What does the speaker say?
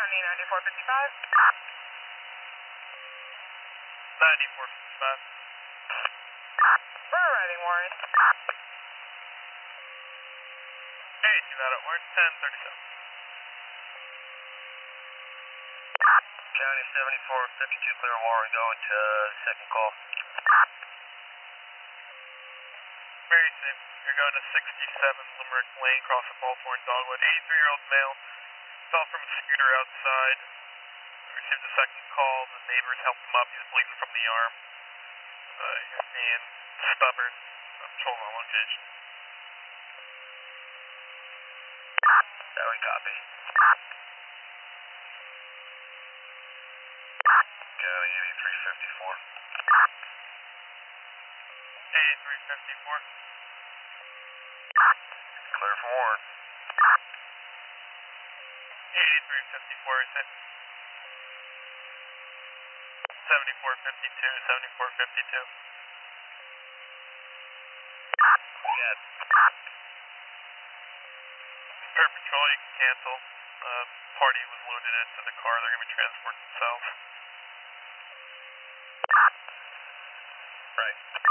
County 9455. 9455. For arriving Warren. Hey, you got it, Warren. 1037. County 7452, clear Warren, going to second call. Very safe. You're going to 67 Limerick Lane, cross the Baltimore and Dogwood. 83-year-old male fell from a scooter outside. Received a second call. The neighbors helped him up. He's bleeding from the arm. He's being stubborn. Patrol on location. That we copy. County 8354. 8354. Clear for Warren. 8354 is it? 7452, 7452. Yes. Per patrol, you can cancel. Party was loaded into the car. They're going to be transporting themselves. Right.